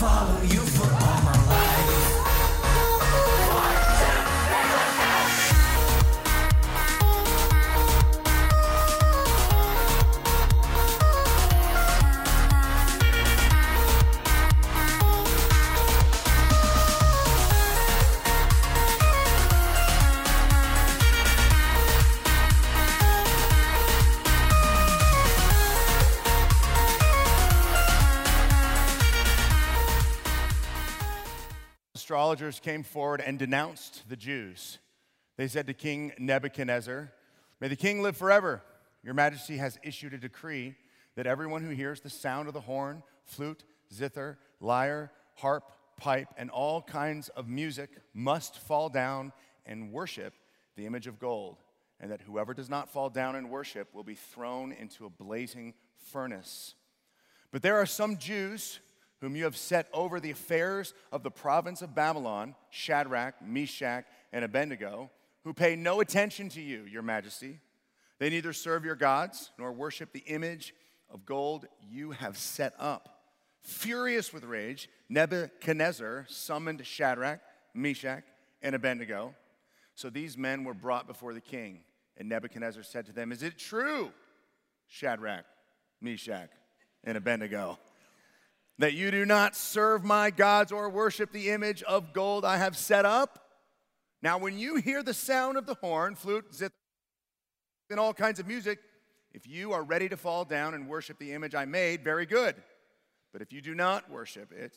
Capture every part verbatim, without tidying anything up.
follow you for all my life. Astrologers came forward and denounced the Jews. They said to King Nebuchadnezzar, "May the king live forever. Your majesty has issued a decree that everyone who hears the sound of the horn, flute, zither, lyre, harp, pipe, and all kinds of music must fall down and worship the image of gold, and that whoever does not fall down and worship will be thrown into a blazing furnace. But there are some Jews whom you have set over the affairs of the province of Babylon, Shadrach, Meshach, and Abednego, who pay no attention to you, your majesty. They neither serve your gods nor worship the image of gold you have set up." Furious with rage, Nebuchadnezzar summoned Shadrach, Meshach, and Abednego. So these men were brought before the king, and Nebuchadnezzar said to them, "Is it true, Shadrach, Meshach, and Abednego, that you do not serve my gods or worship the image of gold I have set up? Now when you hear the sound of the horn, flute, zither, and all kinds of music, if you are ready to fall down and worship the image I made, very good. But if you do not worship it,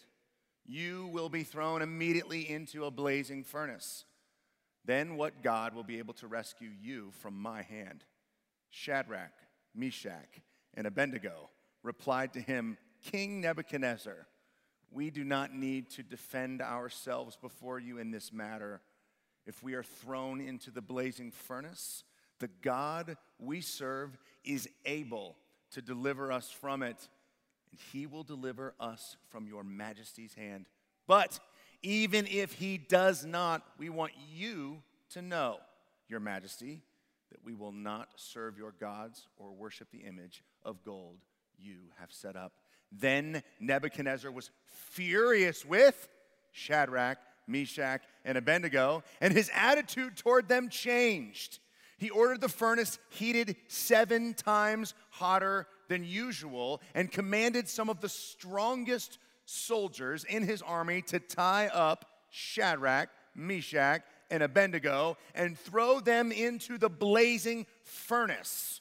you will be thrown immediately into a blazing furnace. Then what God will be able to rescue you from my hand?" Shadrach, Meshach, and Abednego replied to him, "King Nebuchadnezzar, we do not need to defend ourselves before you in this matter. If we are thrown into the blazing furnace, the God we serve is able to deliver us from it, and he will deliver us from your majesty's hand. But even if he does not, we want you to know, your majesty, that we will not serve your gods or worship the image of gold you have set up." Then Nebuchadnezzar was furious with Shadrach, Meshach, and Abednego, and his attitude toward them changed. He ordered the furnace heated seven times hotter than usual and commanded some of the strongest soldiers in his army to tie up Shadrach, Meshach, and Abednego and throw them into the blazing furnace.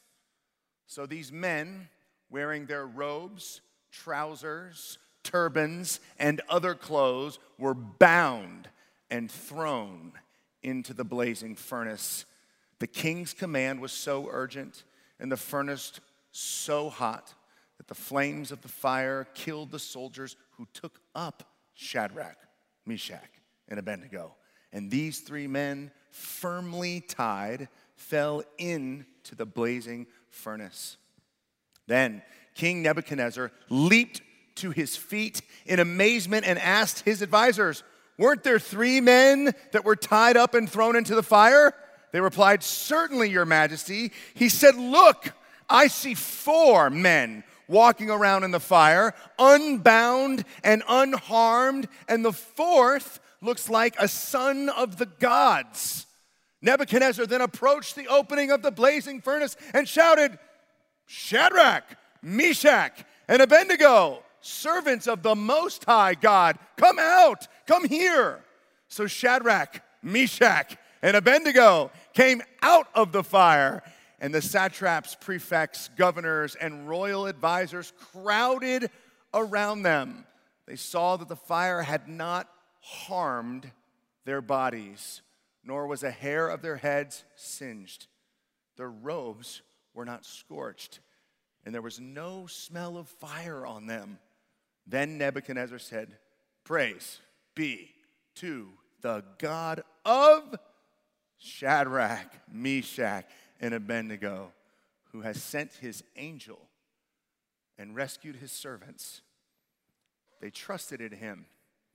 So these men, wearing their robes, trousers, turbans, and other clothes, were bound and thrown into the blazing furnace. The king's command was so urgent and the furnace so hot that the flames of the fire killed the soldiers who took up Shadrach, Meshach, and Abednego. And these three men, firmly tied, fell into the blazing furnace. Then King Nebuchadnezzar leaped to his feet in amazement and asked his advisors, "Weren't there three men that were tied up and thrown into the fire?" They replied, "Certainly, your majesty." He said, "Look, I see four men walking around in the fire, unbound and unharmed, and the fourth looks like a son of the gods." Nebuchadnezzar then approached the opening of the blazing furnace and shouted, "Shadrach, Meshach, and Abednego, servants of the Most High God, come out, come here." So Shadrach, Meshach, and Abednego came out of the fire, and the satraps, prefects, governors, and royal advisors crowded around them. They saw that the fire had not harmed their bodies, nor was a hair of their heads singed. Their robes were not scorched, and there was no smell of fire on them. Then Nebuchadnezzar said, "Praise be to the God of Shadrach, Meshach, and Abednego, who has sent his angel and rescued his servants. They trusted in him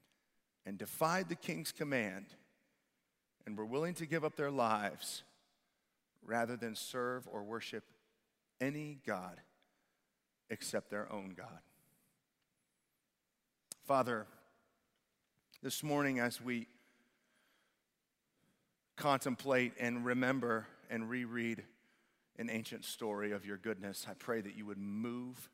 and defied the king's command and were willing to give up their lives rather than serve or worship any god except their own God." Father, This morning, as we contemplate and remember and reread an ancient story of your goodness, I pray that you would move.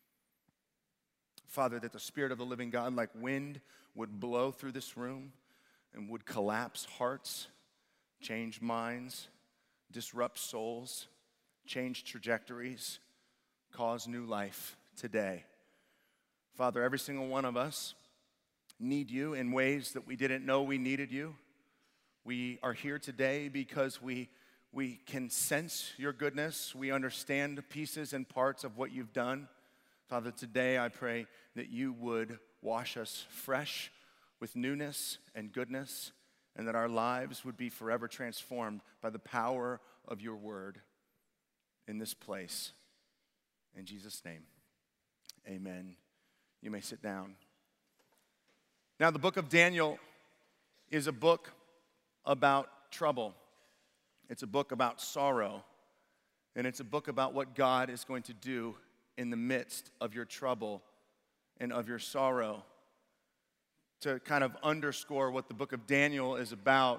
Father, that the Spirit of the living God, like wind, would blow through this room and would collapse hearts, change minds, disrupt souls, change trajectories, cause new life today. Father, every single one of us need you in ways that we didn't know we needed you. We are here today because we, we can sense your goodness. We understand pieces and parts of what you've done. Father, today I pray that you would wash us fresh with newness and goodness, and that our lives would be forever transformed by the power of your word in this place. In Jesus' name, amen. You may sit down. Now, the book of Daniel is a book about trouble. It's a book about sorrow. And it's a book about what God is going to do in the midst of your trouble and of your sorrow. To kind of underscore what the book of Daniel is about,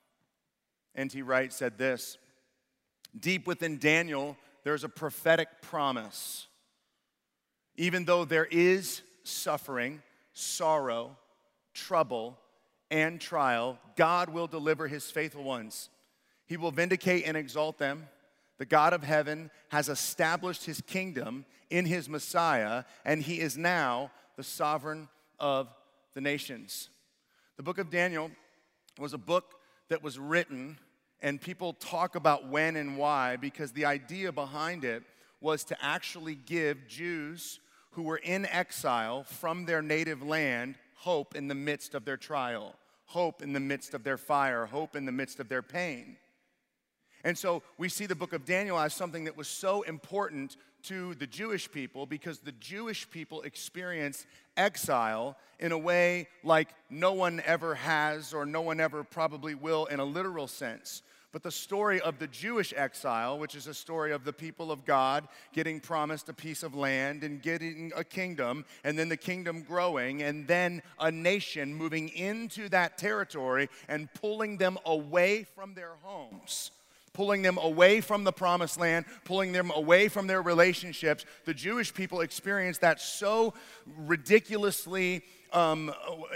N T Wright said this: deep within Daniel, there's a prophetic promise. Even though there is suffering, sorrow, trouble, and trial, God will deliver his faithful ones. He will vindicate and exalt them. The God of heaven has established his kingdom in his Messiah, and he is now the sovereign of the nations. The book of Daniel was a book that was written, and people talk about when and why, because the idea behind it was to actually give Jews who were in exile from their native land hope in the midst of their trial, hope in the midst of their fire, hope in the midst of their pain. And so we see the book of Daniel as something that was so important to the Jewish people, because the Jewish people experienced exile in a way like no one ever has, or no one ever probably will in a literal sense. But the story of the Jewish exile, which is a story of the people of God getting promised a piece of land and getting a kingdom, and then the kingdom growing, and then a nation moving into that territory and pulling them away from their homes, pulling them away from the promised land, pulling them away from their relationships. The Jewish people experienced that so ridiculously um,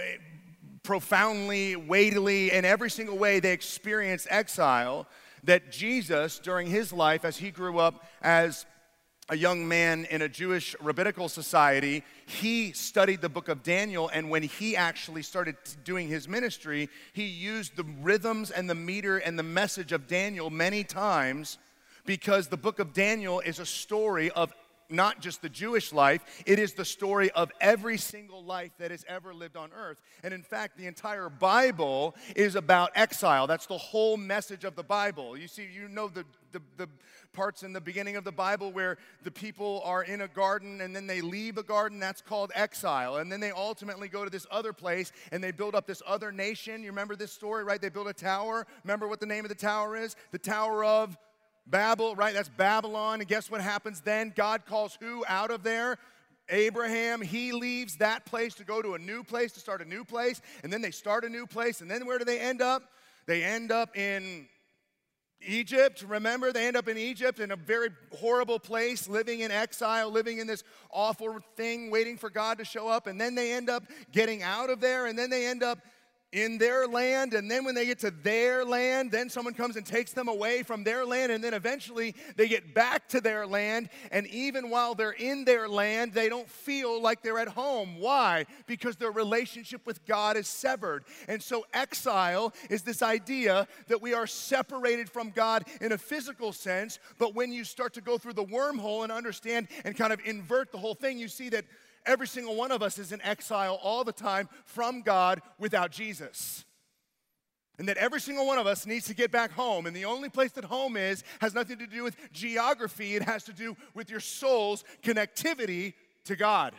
profoundly, weightily, in every single way they experienced exile, that Jesus, during his life, as he grew up as a young man in a Jewish rabbinical society, he studied the book of Daniel, and when he actually started doing his ministry, he used the rhythms and the meter and the message of Daniel many times, because the book of Daniel is a story of not just the Jewish life, it is the story of every single life that has ever lived on earth. And in fact, the entire Bible is about exile. That's the whole message of the Bible. You see, you know the, the, the parts in the beginning of the Bible where the people are in a garden and then they leave a garden, that's called exile. And then they ultimately go to this other place and they build up this other nation. You remember this story, right? They build a tower. Remember what the name of the tower is? The Tower of Babel, right? That's Babylon. And guess what happens then? God calls who out of there? Abraham. He leaves that place to go to a new place, to start a new place. And then they start a new place. And then where do they end up? They end up in Egypt. Remember, they end up in Egypt, in a very horrible place, living in exile, living in this awful thing, waiting for God to show up. And then they end up getting out of there. And then they end up in their land, and then when they get to their land, then someone comes and takes them away from their land, and then eventually they get back to their land, and even while they're in their land, they don't feel like they're at home. Why? Because their relationship with God is severed. And so exile is this idea that we are separated from God in a physical sense, but when you start to go through the wormhole and understand and kind of invert the whole thing, you see that every single one of us is in exile all the time from God without Jesus. And that every single one of us needs to get back home. And the only place that home is has nothing to do with geography. It has to do with your soul's connectivity to God.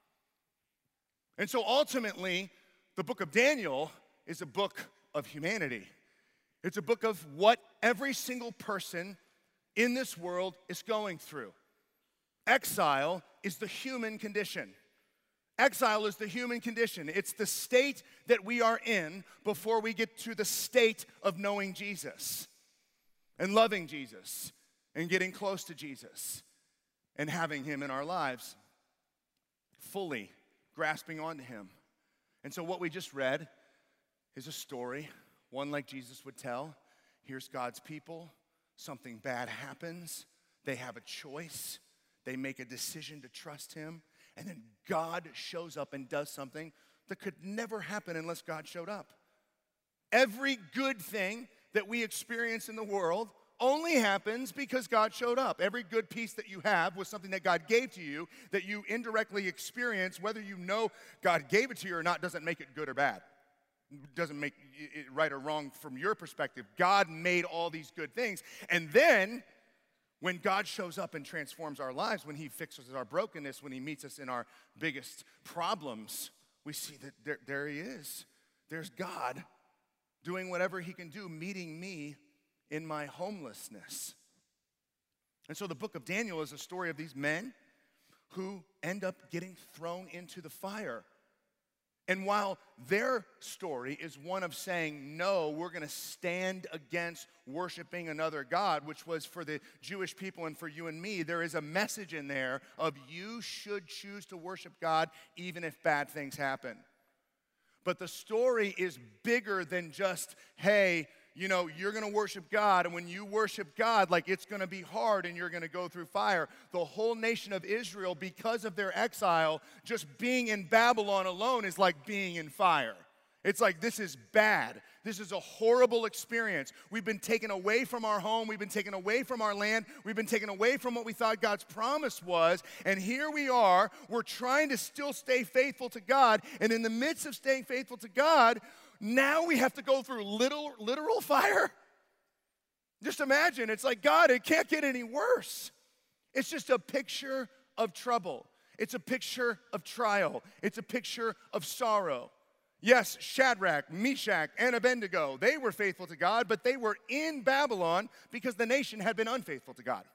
And so ultimately, the book of Daniel is a book of humanity. It's a book of what every single person in this world is going through. Exile is the human condition. Exile is the human condition. It's the state that we are in before we get to the state of knowing Jesus and loving Jesus and getting close to Jesus and having him in our lives, fully grasping onto him. And so what we just read is a story, one like Jesus would tell. Here's God's people. Something bad happens. They have a choice. They make a decision to trust him. And then God shows up and does something that could never happen unless God showed up. Every good thing that we experience in the world only happens because God showed up. Every good piece that you have was something that God gave to you that you indirectly experience. Whether you know God gave it to you or not doesn't make it good or bad. It doesn't make it right or wrong from your perspective. God made all these good things. And then when God shows up and transforms our lives, when he fixes our brokenness, when he meets us in our biggest problems, we see that there, there he is. There's God doing whatever he can do, meeting me in my homelessness. And so the book of Daniel is a story of these men who end up getting thrown into the fire. And while their story is one of saying, no, we're going to stand against worshiping another God, which was for the Jewish people and for you and me, there is a message in there of you should choose to worship God even if bad things happen. But the story is bigger than just, hey, you know, you're going to worship God, and when you worship God, like it's going to be hard and you're going to go through fire. The whole nation of Israel, because of their exile, just being in Babylon alone is like being in fire. It's like, this is bad. This is a horrible experience. We've been taken away from our home. We've been taken away from our land. We've been taken away from what we thought God's promise was. And here we are. We're trying to still stay faithful to God. And in the midst of staying faithful to God, now we have to go through literal, literal fire. Just imagine, it's like, God, it can't get any worse. It's just a picture of trouble. It's a picture of trial. It's a picture of sorrow. Yes, Shadrach, Meshach, and Abednego, they were faithful to God, but they were in Babylon because the nation had been unfaithful to God.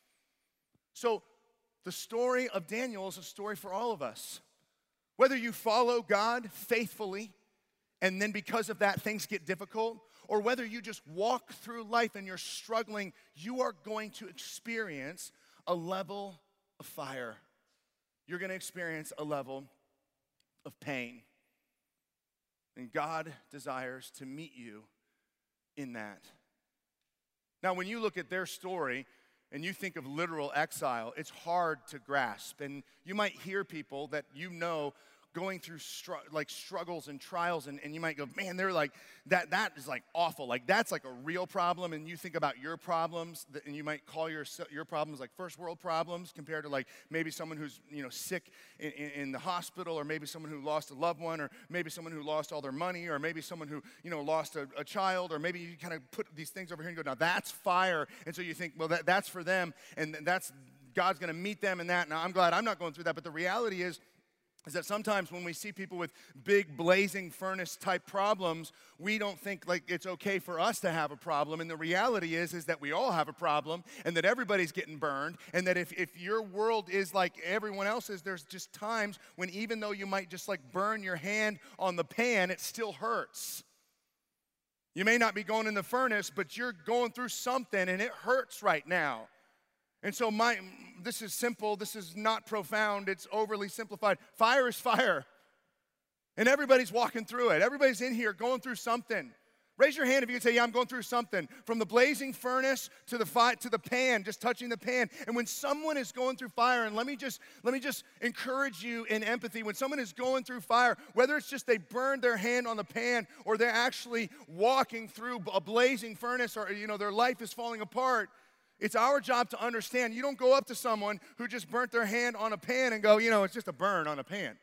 So the story of Daniel is a story for all of us. Whether you follow God faithfully, and then because of that, things get difficult, or whether you just walk through life and you're struggling, you are going to experience a level of fire. You're going to experience a level of pain. And God desires to meet you in that. Now, when you look at their story and you think of literal exile, it's hard to grasp. And you might hear people that you know going through str- like struggles and trials, and, and you might go, man, they're like, that that is like awful. Like that's like a real problem, and you think about your problems, that, and you might call your your problems like first world problems compared to like maybe someone who's, you know, sick in, in, in the hospital, or maybe someone who lost a loved one, or maybe someone who lost all their money, or maybe someone who, you know, lost a, a child, or maybe you kind of put these things over here and go, now that's fire, and so you think, well, that, that's for them, and that's, God's going to meet them in that. Now, I'm glad I'm not going through that, but the reality is, is that sometimes when we see people with big blazing furnace type problems, we don't think like it's okay for us to have a problem. And the reality is, is that we all have a problem, and that everybody's getting burned, and that if, if your world is like everyone else's, there's just times when even though you might just like burn your hand on the pan, it still hurts. You may not be going in the furnace, but you're going through something and it hurts right now. And so my, this is simple, this is not profound, it's overly simplified. Fire is fire. And everybody's walking through it. Everybody's in here going through something. Raise your hand if you can say, yeah, I'm going through something. From the blazing furnace to the fi- to the pan, just touching the pan. And when someone is going through fire, and let me just let me just encourage you in empathy, when someone is going through fire, whether it's just they burned their hand on the pan, or they're actually walking through a blazing furnace, or you know their life is falling apart, it's our job to understand. You don't go up to someone who just burnt their hand on a pan and go, you know, it's just a burn on a pan.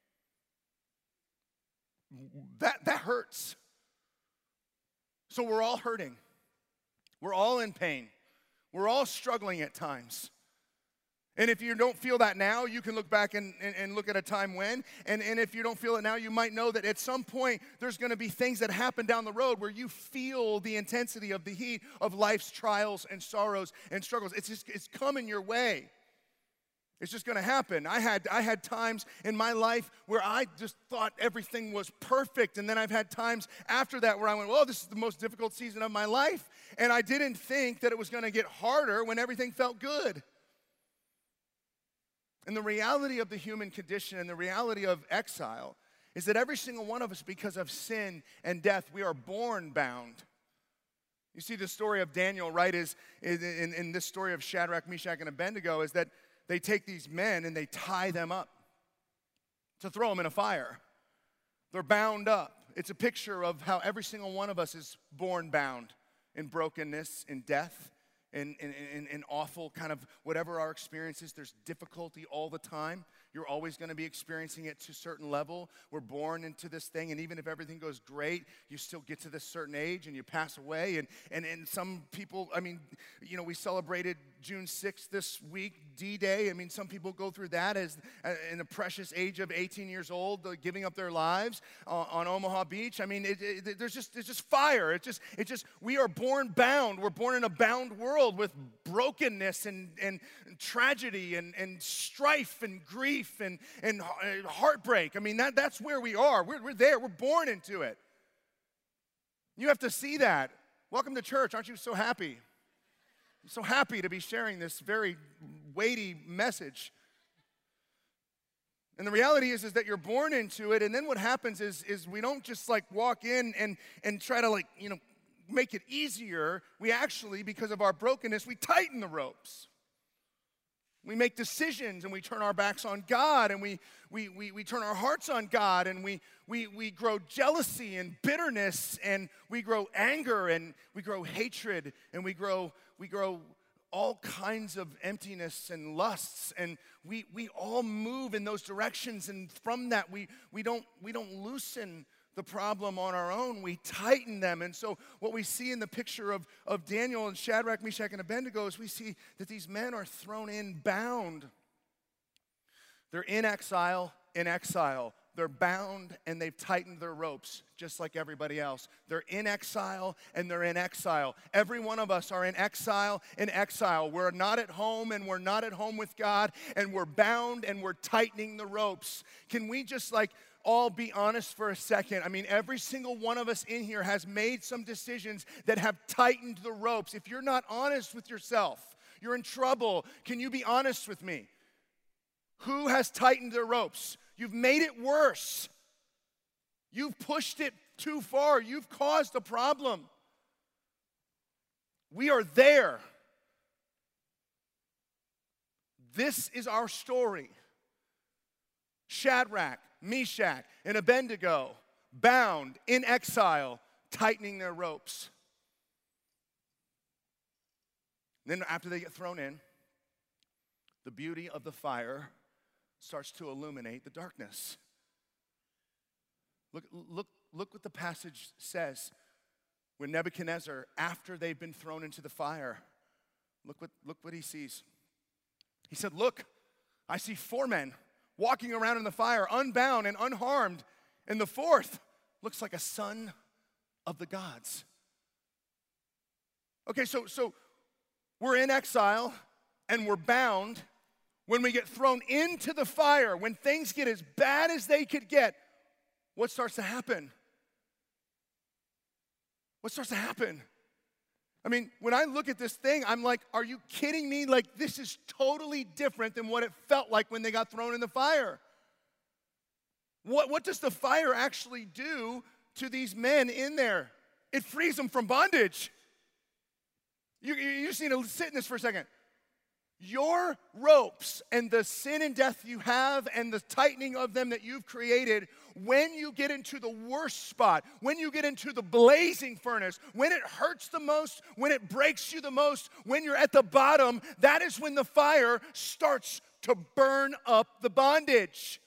That, that hurts. So we're all hurting. We're all in pain. We're all struggling at times. And if you don't feel that now, you can look back and, and, and look at a time when. And, and if you don't feel it now, you might know that at some point there's going to be things that happen down the road where you feel the intensity of the heat of life's trials and sorrows and struggles. It's just, it's coming your way. It's just going to happen. I had, I had times in my life where I just thought everything was perfect. And then I've had times after that where I went, well, this is the most difficult season of my life. And I didn't think that it was going to get harder when everything felt good. And the reality of the human condition and the reality of exile is that every single one of us, because of sin and death, we are born bound. You see, the story of Daniel, right, is, is in, in this story of Shadrach, Meshach, and Abednego, is that they take these men and they tie them up to throw them in a fire. They're bound up. It's a picture of how every single one of us is born bound in brokenness, in death, in, in, in, in awful kind of whatever our experience is. There's difficulty all the time. You're always going to be experiencing it to a certain level. We're born into this thing, and even if everything goes great, you still get to this certain age and you pass away. And, and, and some people, I mean, you know, we celebrated June sixth this week, D-Day. I mean, some people go through that as uh, in the precious age of eighteen years old, uh, giving up their lives uh, on Omaha Beach. I mean, it, it, there's just it's just fire. It just it just we are born bound. We're born in a bound world with brokenness and and, and tragedy and, and strife and grief and and heartbreak. I mean, that that's where we are. We're we're there. We're born into it. You have to see that. Welcome to church. Aren't you so happy? I'm so happy to be sharing this very weighty message. And the reality is, is that you're born into it, and then what happens is, is we don't just like walk in and, and try to like, you know, make it easier. We actually, because of our brokenness, we tighten the ropes. We make decisions and we turn our backs on God, and we we we, we turn our hearts on God, and we, we we grow jealousy and bitterness, and we grow anger, and we grow hatred, and we grow we grow all kinds of emptiness and lusts, and we we all move in those directions, and from that we we don't we don't loosen the problem on our own, we tighten them. And so what we see in the picture of, of Daniel and Shadrach, Meshach, and Abednego is we see that these men are thrown in bound. They're in exile, in exile. They're bound and they've tightened their ropes, just like everybody else. They're in exile and they're in exile. Every one of us are in exile, in exile. We're not at home and we're not at home with God, and we're bound and we're tightening the ropes. Can we just like all be honest for a second? I mean, every single one of us in here has made some decisions that have tightened the ropes. If you're not honest with yourself, you're in trouble. Can you be honest with me? Who has tightened their ropes? You've made it worse. You've pushed it too far. You've caused a problem. We are there. This is our story. Shadrach, Meshach, and Abednego, bound in exile, tightening their ropes. Then after they get thrown in, the beauty of the fire starts to illuminate the darkness. Look, look, look what the passage says when Nebuchadnezzar, after they've been thrown into the fire, look what, look what he sees. He said, "Look, I see four men walking around in the fire, unbound and unharmed. And the fourth looks like a son of the gods." Okay, so, so we're in exile and we're bound. When we get thrown into the fire, when things get as bad as they could get, what starts to happen? What starts to happen? I mean, when I look at this thing, I'm like, are you kidding me? Like, this is totally different than what it felt like when they got thrown in the fire. What, what does the fire actually do to these men in there? It frees them from bondage. You, you, you just need to sit in this for a second. Your ropes and the sin and death you have and the tightening of them that you've created, when you get into the worst spot, when you get into the blazing furnace, when it hurts the most, when it breaks you the most, when you're at the bottom, that is when the fire starts to burn up the bondage.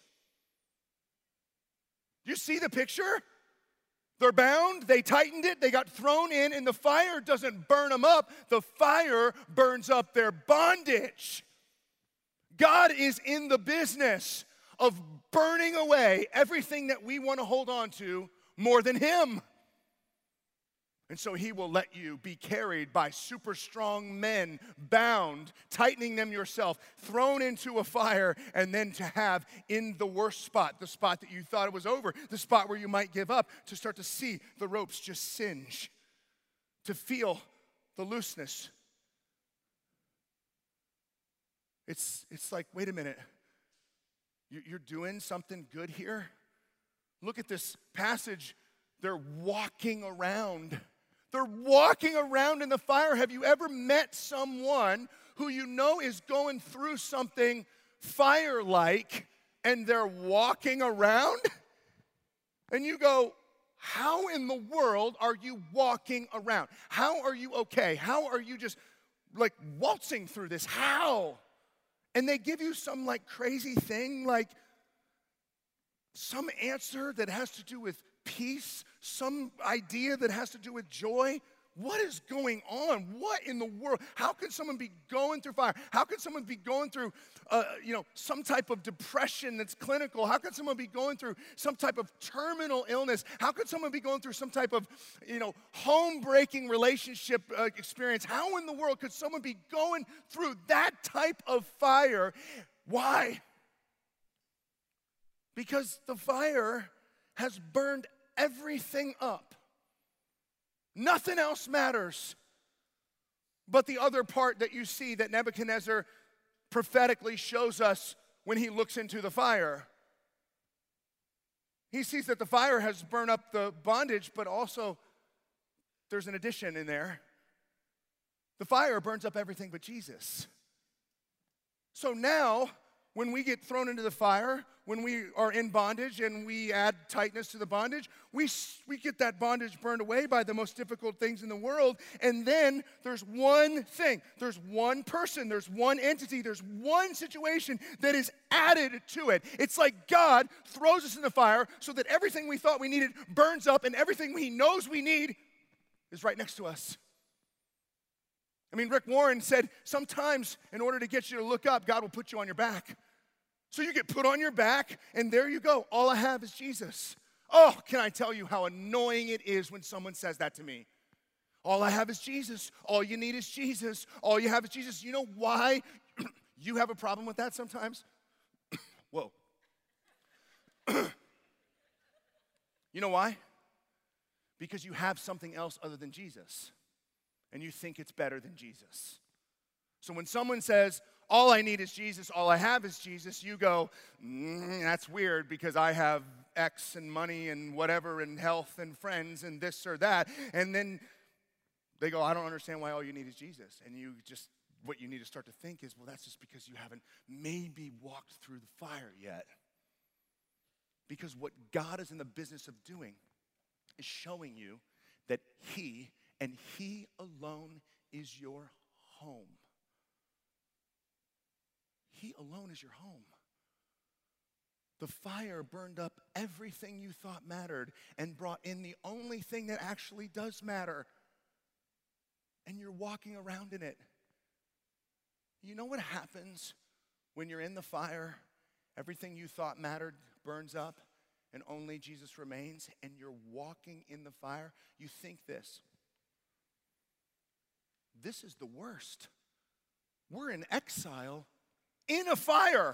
You see the picture? They're bound, they tightened it, they got thrown in, and the fire doesn't burn them up. The fire burns up their bondage. God is in the business of burning away everything that we want to hold on to more than Him. And so he will let you be carried by super strong men, bound, tightening them yourself, thrown into a fire, and then to have in the worst spot, the spot that you thought it was over, the spot where you might give up, to start to see the ropes just singe, to feel the looseness. It's, it's like, wait a minute, you're doing something good here? Look at this passage. They're walking around. They're walking around in the fire. Have you ever met someone who you know is going through something fire-like and they're walking around? And you go, how in the world are you walking around? How are you okay? How are you just like waltzing through this? How? And they give you some like crazy thing, like some answer that has to do with peace, some idea that has to do with joy. What is going on? What in the world? How can someone be going through fire? How can someone be going through, uh, you know, some type of depression that's clinical? How can someone be going through some type of terminal illness? How could someone be going through some type of, you know, home-breaking relationship uh, experience? How in the world could someone be going through that type of fire? Why? Because the fire has burned everything up. Nothing else matters. But the other part that you see that Nebuchadnezzar prophetically shows us when he looks into the fire. He sees that the fire has burned up the bondage, but also there's an addition in there. The fire burns up everything but Jesus. So now, when we get thrown into the fire, when we are in bondage and we add tightness to the bondage, we, we get that bondage burned away by the most difficult things in the world. And then there's one thing, there's one person, there's one entity, there's one situation that is added to it. It's like God throws us in the fire so that everything we thought we needed burns up and everything He knows we need is right next to us. I mean, Rick Warren said, sometimes in order to get you to look up, God will put you on your back. So you get put on your back, and there you go. All I have is Jesus. Oh, can I tell you how annoying it is when someone says that to me? All I have is Jesus. All you need is Jesus. All you have is Jesus. You know why you have a problem with that sometimes? Whoa. You know why? Because you have something else other than Jesus, and you think it's better than Jesus. So when someone says, all I need is Jesus, all I have is Jesus, you go, mm, that's weird because I have X and money and whatever and health and friends and this or that. And then they go, I don't understand why all you need is Jesus. And you just, what you need to start to think is, well, that's just because you haven't maybe walked through the fire yet. Because what God is in the business of doing is showing you that He and He alone is your home. He alone is your home. The fire burned up everything you thought mattered and brought in the only thing that actually does matter. And you're walking around in it. You know what happens when you're in the fire? Everything you thought mattered burns up and only Jesus remains, and you're walking in the fire. You think this. This is the worst. We're in exile in a fire.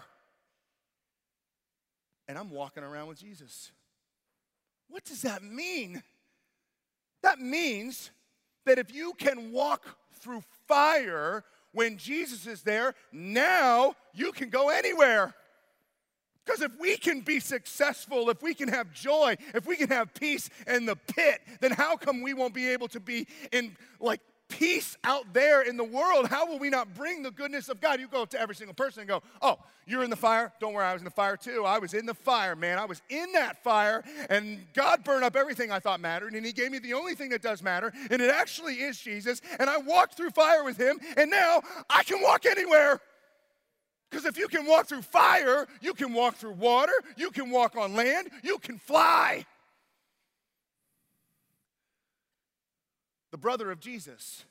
And I'm walking around with Jesus. What does that mean? That means that if you can walk through fire when Jesus is there, now you can go anywhere. Because if we can be successful, if we can have joy, if we can have peace in the pit, then how come we won't be able to be in like peace out there in the world? How will we not bring the goodness of God? You go up to every single person and go, oh, you're in the fire? Don't worry, I was in the fire too. I was in the fire, man. I was in that fire, and God burned up everything I thought mattered, and He gave me the only thing that does matter, and it actually is Jesus, and I walked through fire with Him, and now I can walk anywhere. Because if you can walk through fire, you can walk through water, you can walk on land, you can fly. The brother of Jesus,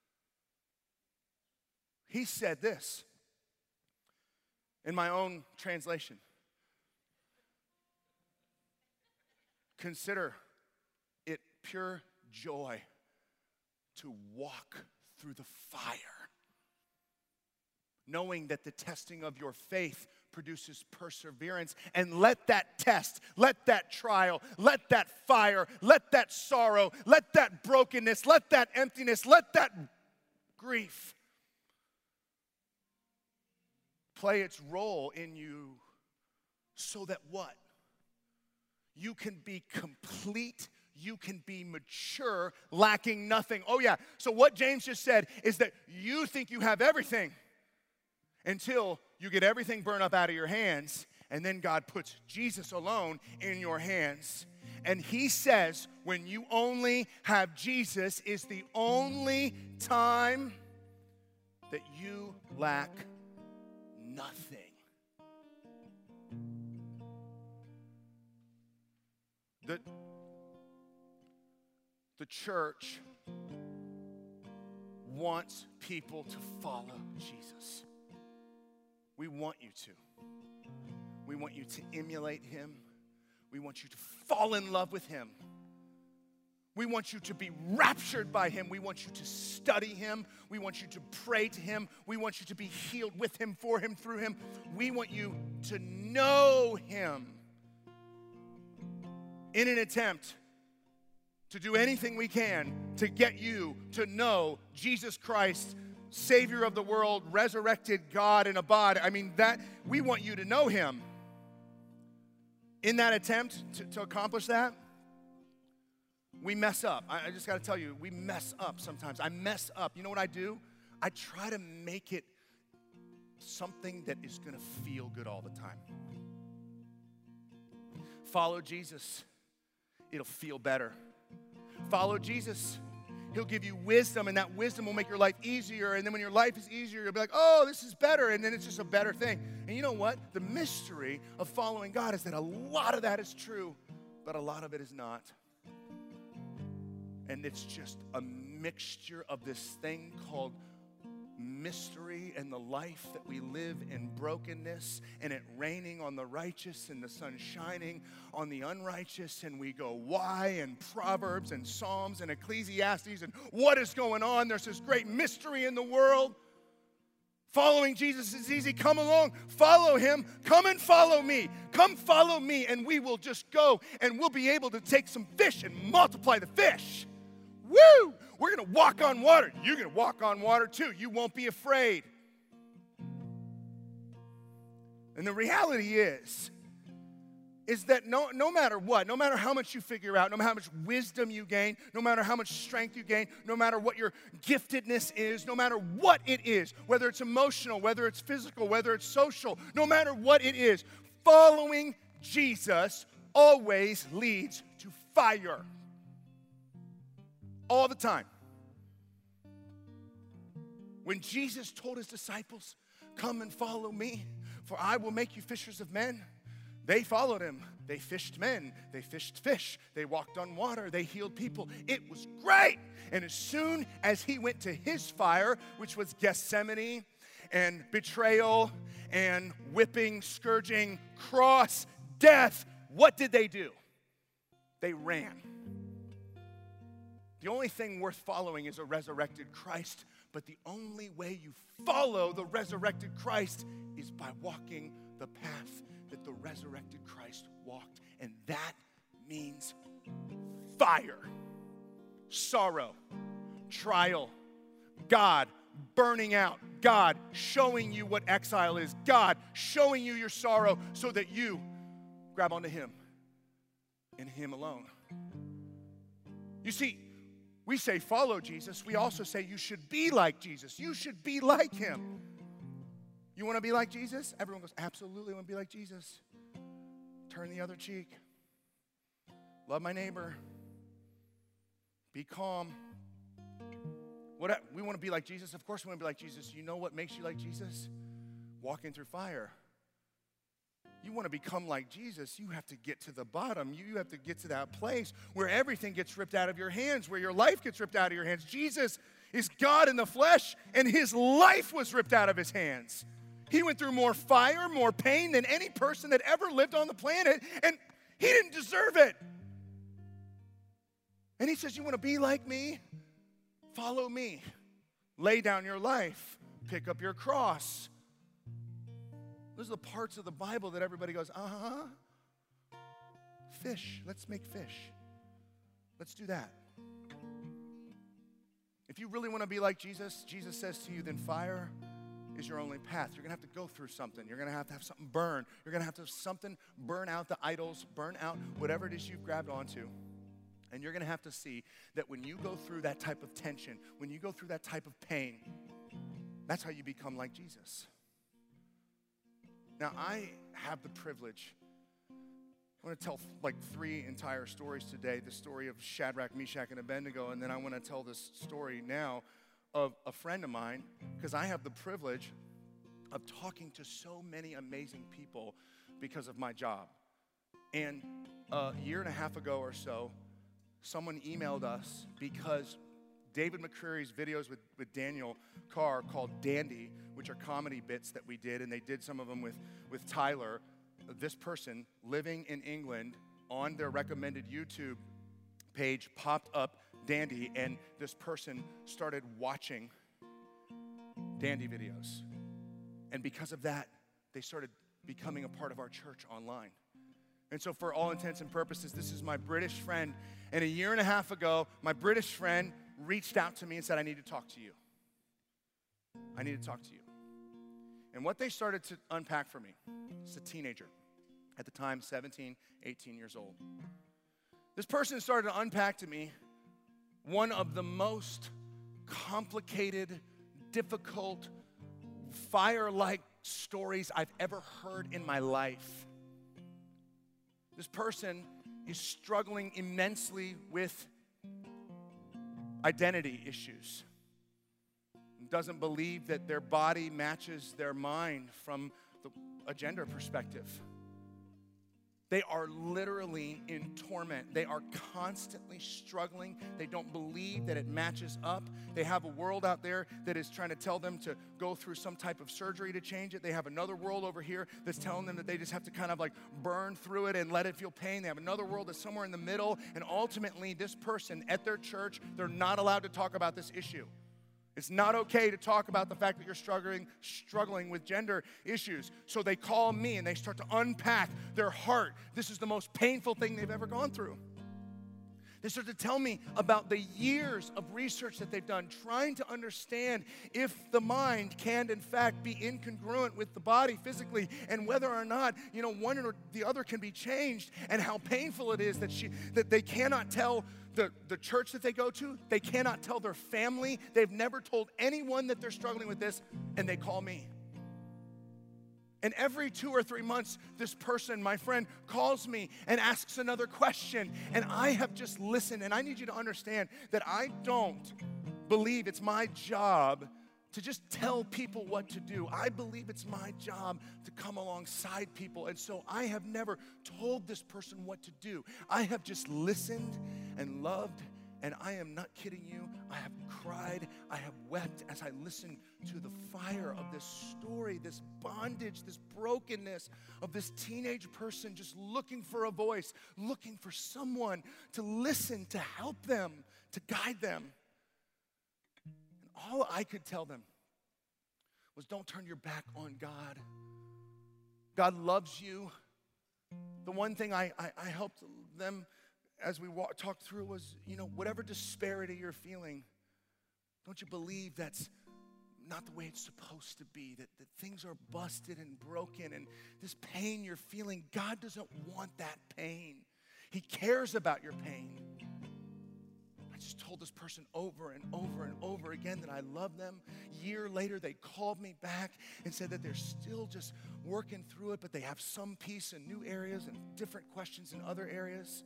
he said this in my own translation. Consider it pure joy, to walk through the fire, knowing that the testing of your faith produces perseverance. And let that test, let that trial, let that fire, let that sorrow, let that brokenness, let that emptiness, let that grief play its role in you so that what? You can be complete, you can be mature, lacking nothing. Oh yeah, so what James just said is that you think you have everything until you get everything burned up out of your hands, and then God puts Jesus alone in your hands. And he says when you only have Jesus is the only time that you lack nothing. The, the church wants people to follow Jesus. We want you to. We want you to emulate him. We want you to fall in love with him. We want you to be raptured by him. We want you to study him. We want you to pray to him. We want you to be healed with him, for him, through him. We want you to know him in an attempt to do anything we can to get you to know Jesus Christ, Savior of the world, resurrected God in a body. I mean, that we want you to know him. In that attempt to, to accomplish that, we mess up. I, I just got to tell you, we mess up sometimes. I mess up. You know what I do? I try to make it something that is going to feel good all the time. Follow Jesus. It'll feel better. Follow Jesus. He'll give you wisdom, and that wisdom will make your life easier. And then when your life is easier, you'll be like, oh, this is better. And then it's just a better thing. And you know what? The mystery of following God is that a lot of that is true, but a lot of it is not. And it's just a mixture of this thing called mystery and the life that we live in brokenness, and it raining on the righteous and the sun shining on the unrighteous, and we go why and Proverbs and Psalms and Ecclesiastes and what is going on. There's this great mystery in the world. Following Jesus is easy. Come along, follow him. Come and follow me. Come follow me, and we will just go, and we'll be able to take some fish and multiply the fish. Woo! We're going to walk on water. You're going to walk on water too. You won't be afraid. And the reality is, is that no, no matter what, no matter how much you figure out, no matter how much wisdom you gain, no matter how much strength you gain, no matter what your giftedness is, no matter what it is, whether it's emotional, whether it's physical, whether it's social, no matter what it is, following Jesus always leads to fire. All the time. When Jesus told his disciples, come and follow me, for I will make you fishers of men, they followed him. They fished men. They fished fish. They walked on water. They healed people. It was great. And as soon as he went to his fire, which was Gethsemane and betrayal and whipping, scourging, cross, death, what did they do? They ran. The only thing worth following is a resurrected Christ, but the only way you follow the resurrected Christ is by walking the path that the resurrected Christ walked, and that means fire, sorrow, trial, God burning out, God showing you what exile is, God showing you your sorrow so that you grab onto him and him alone. You see, we say follow Jesus. We also say you should be like Jesus. You should be like him. You want to be like Jesus? Everyone goes, absolutely, I want to be like Jesus. Turn the other cheek. Love my neighbor. Be calm. What, we want to be like Jesus? Of course we want to be like Jesus. You know what makes you like Jesus? Walking through fire. You want to become like Jesus, you have to get to the bottom. You have to get to that place where everything gets ripped out of your hands, where your life gets ripped out of your hands. Jesus is God in the flesh, and his life was ripped out of his hands. He went through more fire, more pain than any person that ever lived on the planet, and he didn't deserve it. And he says, you want to be like me? follow me. Lay down your life. Pick up your cross. Those are the parts of the Bible that everybody goes, uh-huh. Fish. Let's make fish. Let's do that. If you really want to be like Jesus, Jesus says to you, then fire is your only path. You're going to have to go through something. You're going to have to have something burn. You're going to have to have something burn out the idols, burn out whatever it is you've grabbed onto. And you're going to have to see that when you go through that type of tension, when you go through that type of pain, that's how you become like Jesus. Now, I have the privilege. I want to tell like three entire stories today. The story of Shadrach, Meshach, and Abednego. And then I want to tell this story now of a friend of mine, because I have the privilege of talking to so many amazing people because of my job. And a year and a half ago or so, someone emailed us because David McCreary's videos with, with Daniel Carr called Dandy, which are comedy bits that we did, and they did some of them with, with Tyler. This person living in England on their recommended YouTube page popped up Dandy, and this person started watching Dandy videos. And because of that, they started becoming a part of our church online. And so for all intents and purposes, this is my British friend. And a year and a half ago, my British friend reached out to me and said, I need to talk to you. I need to talk to you. And what they started to unpack for me, it's a teenager, at the time seventeen, eighteen years old. This person started to unpack to me one of the most complicated, difficult, fire-like stories I've ever heard in my life. This person is struggling immensely with identity issues. Doesn't believe that their body matches their mind from the, a gender perspective. They are literally in torment. They are constantly struggling. They don't believe that it matches up. They have a world out there that is trying to tell them to go through some type of surgery to change it. They have another world over here that's telling them that they just have to kind of like burn through it and let it feel pain. They have another world that's somewhere in the middle. And ultimately, this person at their church, they're not allowed to talk about this issue. It's not okay to talk about the fact that you're struggling, struggling with gender issues. So they call me and they start to unpack their heart. This is the most painful thing they've ever gone through. They start to tell me about the years of research that they've done, trying to understand if the mind can, in fact, be incongruent with the body physically, and whether or not, you know, one or the other can be changed, and how painful it is that she that they cannot tell the, the church that they go to, they cannot tell their family, they've never told anyone that they're struggling with this, and they call me. And every two or three months, this person, my friend, calls me and asks another question. And I have just listened. And I need you to understand that I don't believe it's my job to just tell people what to do. I believe it's my job to come alongside people. And so I have never told this person what to do. I have just listened and loved. And I am not kidding you. I have cried. I have wept as I listened to the fire of this story, this bondage, this brokenness of this teenage person just looking for a voice, looking for someone to listen, to help them, to guide them. And all I could tell them was, don't turn your back on God. God loves you. The one thing I, I, I helped them as we walk, talked through was, you know, whatever disparity you're feeling, don't you believe that's not the way it's supposed to be, that, that things are busted and broken, and this pain you're feeling, God doesn't want that pain. He cares about your pain. I just told this person over and over and over again that I love them. A year later, they called me back and said that they're still just working through it, but they have some peace in new areas and different questions in other areas.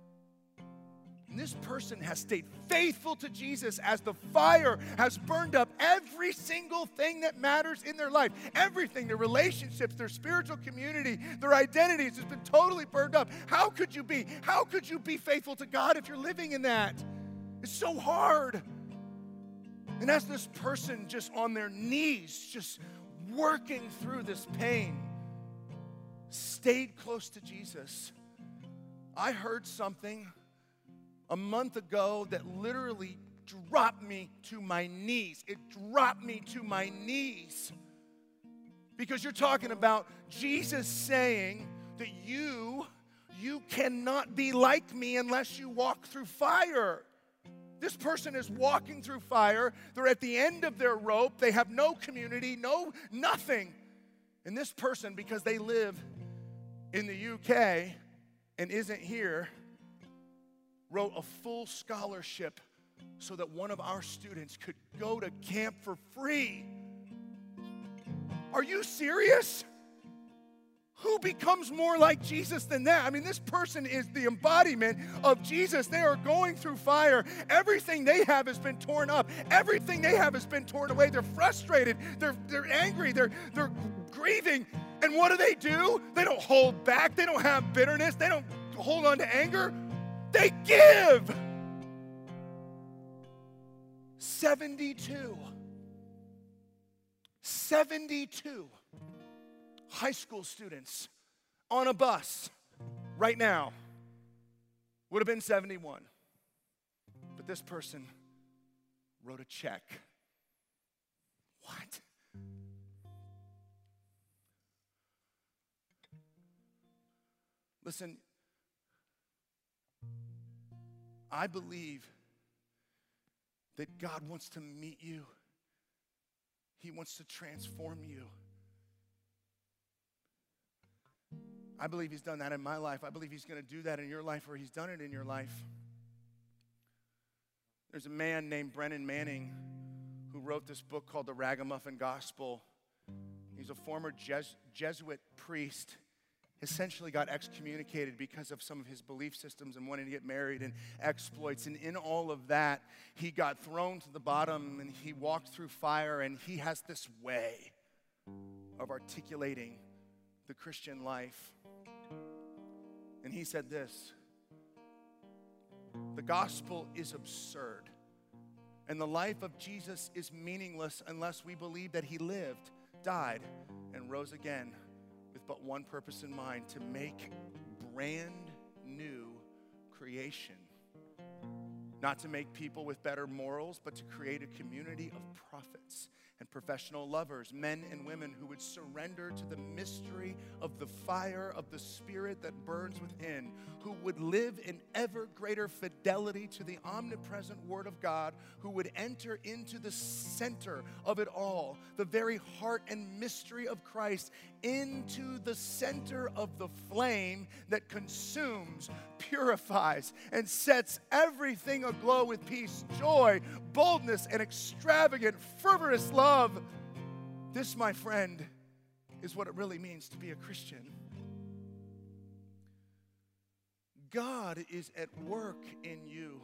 And this person has stayed faithful to Jesus as the fire has burned up every single thing that matters in their life. Everything, their relationships, their spiritual community, their identities has been totally burned up. How could you be? How could you be faithful to God if you're living in that? It's so hard. And as this person just on their knees, just working through this pain, stayed close to Jesus, I heard something a month ago that literally dropped me to my knees. It dropped me to my knees. Because you're talking about Jesus saying that you, you cannot be like me unless you walk through fire. This person is walking through fire. They're at the end of their rope. They have no community, no nothing. And this person, because they live in the U K and isn't here, wrote a full scholarship so that one of our students could go to camp for free. Are you serious? Who becomes more like Jesus than that? I mean, this person is the embodiment of Jesus. They are going through fire. Everything they have has been torn up. Everything they have has been torn away. They're frustrated. They're, they're angry. They're, they're grieving. And what do they do? They don't hold back. They don't have bitterness. They don't hold on to anger. They give. seventy-two. seventy-two high school students on a bus right now would have been seventy-one. But this person wrote a check. What? Listen, I believe that God wants to meet you. He wants to transform you. I believe he's done that in my life. I believe he's going to do that in your life, or he's done it in your life. There's a man named Brennan Manning who wrote this book called The Ragamuffin Gospel. He's a former Jes- Jesuit priest. Essentially got excommunicated because of some of his belief systems and wanting to get married and exploits. And in all of that, he got thrown to the bottom and he walked through fire, and he has this way of articulating the Christian life. And he said this: the gospel is absurd, and the life of Jesus is meaningless unless we believe that he lived, died, and rose again with but one purpose in mind: to make brand new creation. Not to make people with better morals, but to create a community of prophets and professional lovers, men and women who would surrender to the mystery of the fire of the Spirit that burns within, who would live in ever greater fidelity to the omnipresent Word of God, who would enter into the center of it all, the very heart and mystery of Christ, into the center of the flame that consumes, purifies, and sets everything aglow with peace, joy, boldness, and extravagant, fervorous love. This, my friend, is what it really means to be a Christian. God is at work in you.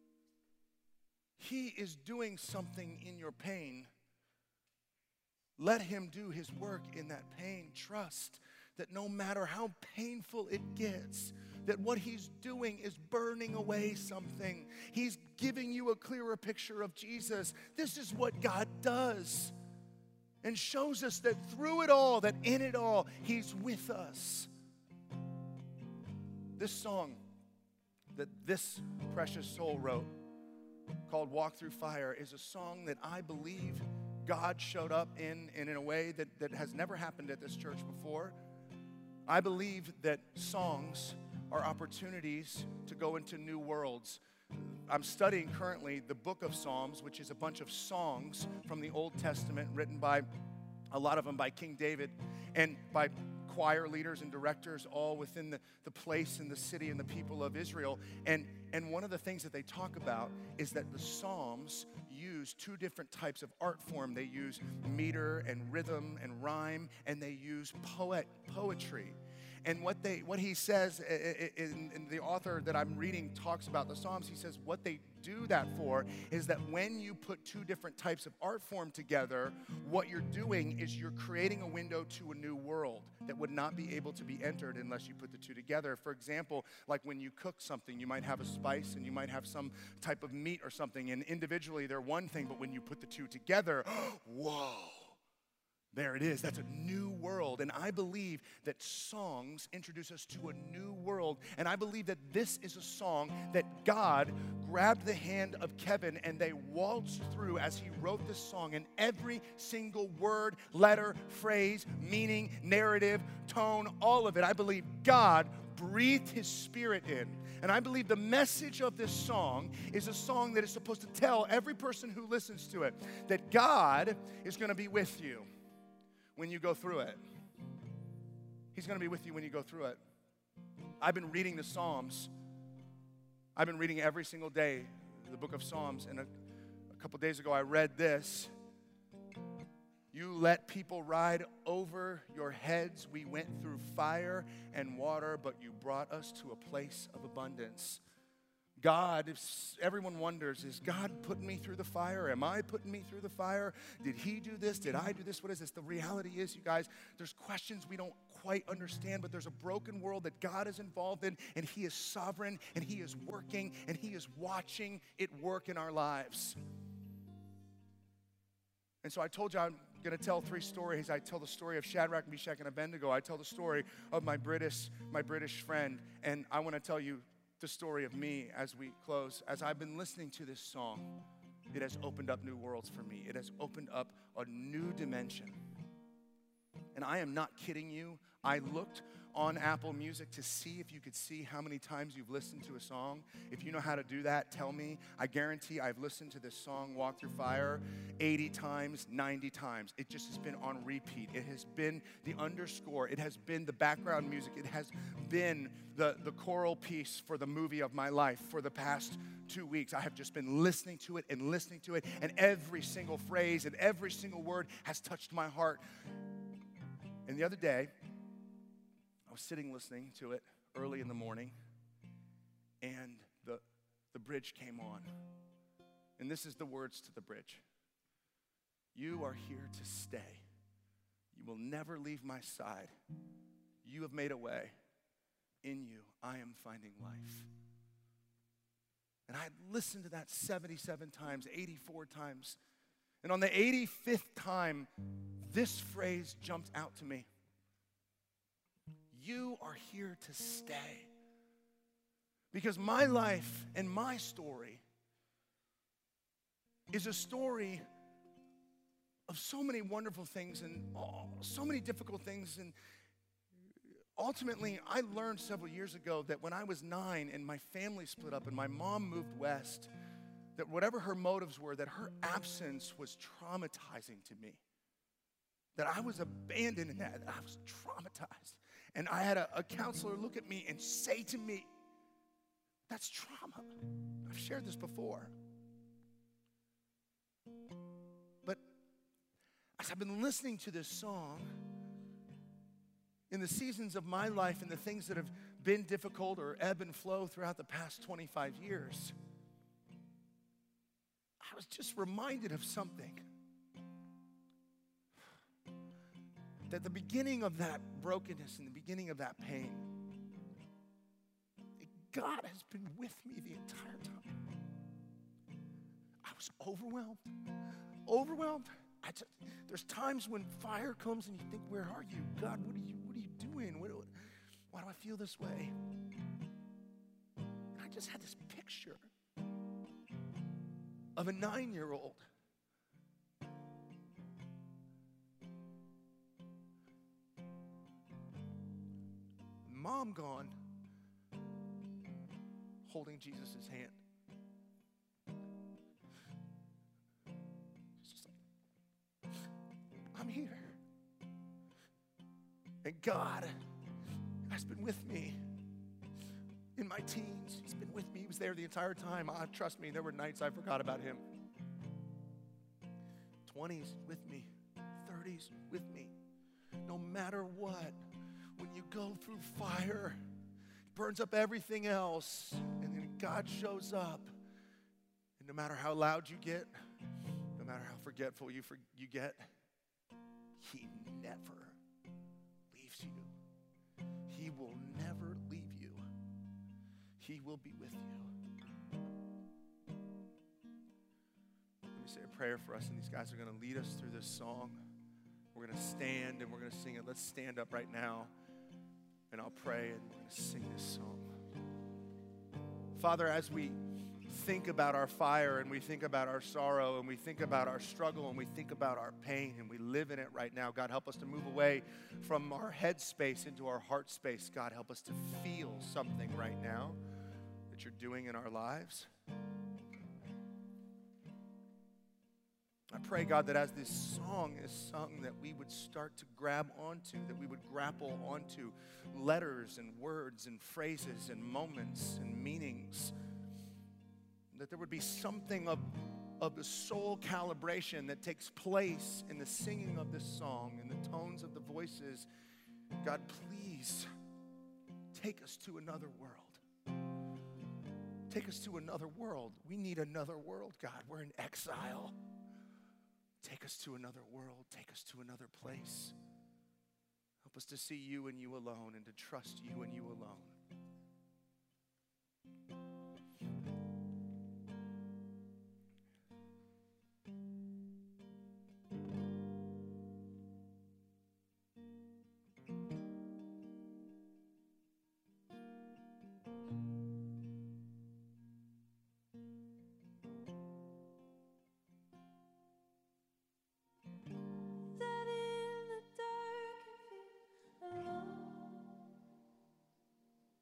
He is doing something in your pain. Let him do his work in that pain. Trust that no matter how painful it gets, that what he's doing is burning away something. He's giving you a clearer picture of Jesus. This is what God does, and shows us that through it all, that in it all, he's with us. This song that this precious soul wrote, called Walk Through Fire, is a song that I believe God showed up in, in, in a way that, that has never happened at this church before. I believe that songs are opportunities to go into new worlds. I'm studying currently the book of Psalms, which is a bunch of songs from the Old Testament written by, a lot of them by King David, and by choir leaders and directors, all within the, the place and the city and the people of Israel. And, and one of the things that they talk about is that the Psalms use two different types of art form. They use meter and rhythm and rhyme, and they use poet poetry. And what they, what he says, in, in the author that I'm reading talks about the Psalms, he says what they do that for is that when you put two different types of art form together, what you're doing is you're creating a window to a new world that would not be able to be entered unless you put the two together. For example, like when you cook something, you might have a spice and you might have some type of meat or something, and individually they're one thing, but when you put the two together, whoa, There it is. That's a new world. And I believe that songs introduce us to a new world. And I believe that this is a song that God grabbed the hand of Kevin and they waltzed through as he wrote this song. And every single word, letter, phrase, meaning, narrative, tone, all of it, I believe God breathed his spirit in. And I believe the message of this song is a song that is supposed to tell every person who listens to it that God is going to be with you when you go through it. He's going to be with you when you go through it. I've been reading the Psalms. I've been reading every single day the book of Psalms. And a, a couple days ago, I read this. You let people ride over your heads. We went through fire and water, but you brought us to a place of abundance. God, if everyone wonders, is God putting me through the fire? Am I putting me through the fire? Did he do this? Did I do this? What is this? The reality is, you guys, there's questions we don't quite understand, but there's a broken world that God is involved in, and he is sovereign, and he is working, and he is watching it work in our lives. And so I told you I'm going to tell three stories. I tell the story of Shadrach, Meshach, and Abednego. I tell the story of my British, my British friend, and I want to tell you the story of me as we close. As I've been listening to this song, it has opened up new worlds for me. It has opened up a new dimension. And I am not kidding you. I looked on Apple Music to see if you could see how many times you've listened to a song. If you know how to do that, tell me. I guarantee I've listened to this song, Walk Through Fire, eighty times, ninety times. It just has been on repeat. It has been the underscore. It has been the background music. It has been the, the choral piece for the movie of my life for the past two weeks. I have just been listening to it and listening to it, and every single phrase and every single word has touched my heart. And the other day, I was sitting listening to it early in the morning, and the, the bridge came on. And this is the words to the bridge. You are here to stay. You will never leave my side. You have made a way. In you, I am finding life. And I listened to that seventy-seven times, eighty-four times. And on the eighty-fifth time, this phrase jumped out to me. You are here to stay. Because my life and my story is a story of so many wonderful things and oh, so many difficult things. And ultimately, I learned several years ago that when I was nine and my family split up and my mom moved west, that whatever her motives were, that her absence was traumatizing to me. That I was abandoned in that, that I was traumatized. And I had a, a counselor look at me and say to me, that's trauma. I've shared this before. But as I've been listening to this song, in the seasons of my life and the things that have been difficult or ebb and flow throughout the past twenty-five years, I was just reminded of something. That the beginning of that brokenness and the beginning of that pain, God has been with me the entire time. I was overwhelmed, overwhelmed. I just, there's times when fire comes and you think, where are you? God, what are you, what are you doing? What, why do I feel this way? And I just had this picture of a nine-year-old mom gone, holding Jesus' hand. It's just like, I'm here. And God has been with me in my teens. He's been with me. He was there the entire time. Ah, trust me, there were nights I forgot about him. twenties with me, thirties with me. No matter what, when you go through fire, it burns up everything else, and then God shows up. And no matter how loud you get, no matter how forgetful you, for, you get, he never leaves you. He will never leave you. He will be with you. Let me say a prayer for us, and these guys are going to lead us through this song. We're we're going to stand and we're going to sing it. Let's stand up right now, and I'll pray, and we're going to sing this song. Father, as we think about our fire, and we think about our sorrow, and we think about our struggle, and we think about our pain, and we live in it right now, God, help us to move away from our head space into our heart space. God, help us to feel something right now that you're doing in our lives. I pray, God, that as this song is sung, that we would start to grab onto, that we would grapple onto letters and words and phrases and moments and meanings, that there would be something of, of the soul calibration that takes place in the singing of this song and the tones of the voices. God, please take us to another world. Take us to another world. We need another world, God. We're in exile. Take us to another world. Take us to another place. Help us to see you and you alone, and to trust you and you alone. That in the dark you feel alone.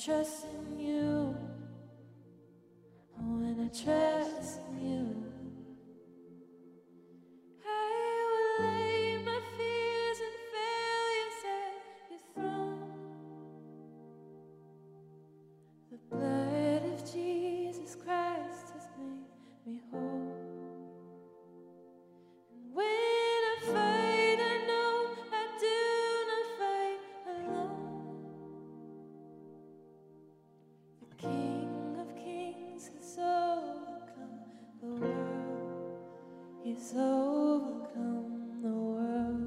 trust in you, when I trust in you, I will lay my fears and failures at your throne. The blood of Jesus Christ has made me whole. And when I fight, I know I do not fight alone. The King of Kings has overcome the world. He's overcome the world.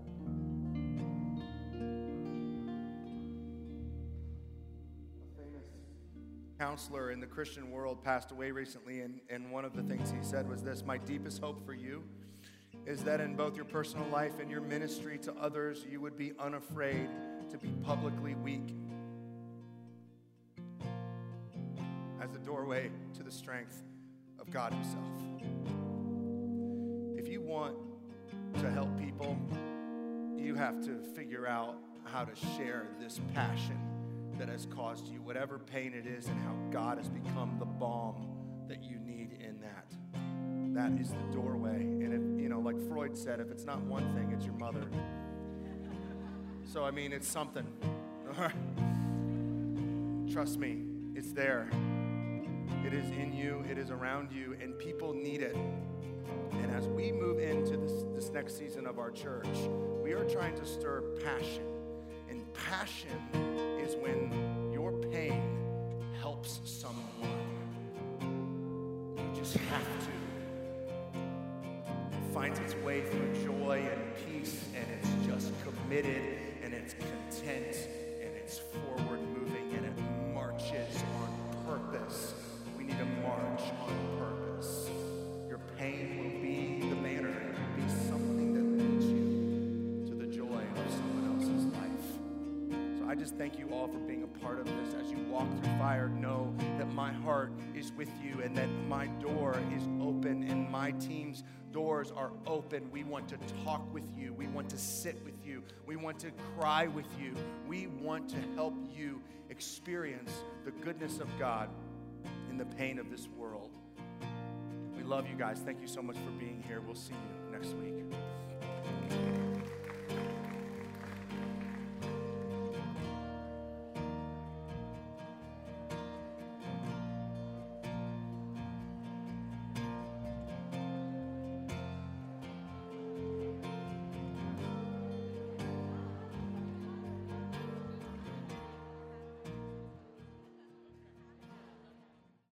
Counselor in the Christian world passed away recently, and, and one of the things he said was this: my deepest hope for you is that in both your personal life and your ministry to others, you would be unafraid to be publicly weak as a doorway to the strength of God himself. If you want to help people, you have to figure out how to share this passion that has caused you whatever pain it is, and how God has become the balm that you need in that. That is the doorway. And if, you know, like Freud said, if it's not one thing, it's your mother. So, I mean, it's something. Trust me, it's there. It is in you, it is around you, and people need it. And as we move into this, this next season of our church, we are trying to stir passion. And passion is when your pain helps someone. You just have to. It finds its way through joy and peace, and it's just committed, and it's content, and it's forward moving, and it marches on purpose. We need to march on purpose. Your pain will be the banner. It will be something that leads you to the joy of someone else's life. So I just thank you all for being a part of this. As you walk through fire, know that my heart is with you, and that my door is open, and my team's doors are open. We want to talk with you. We want to sit with you. We want to cry with you. We want to help you experience the goodness of God in the pain of this world. We love you guys. Thank you so much for being here. We'll see you next week.